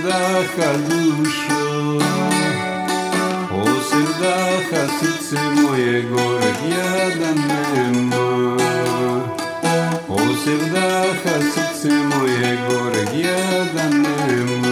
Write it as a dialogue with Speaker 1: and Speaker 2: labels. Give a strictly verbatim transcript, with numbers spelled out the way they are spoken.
Speaker 1: sevdaha dušo, o sevdaha srce moje goreg jadan nema. O sevdaha srce moje goreg jadan nema.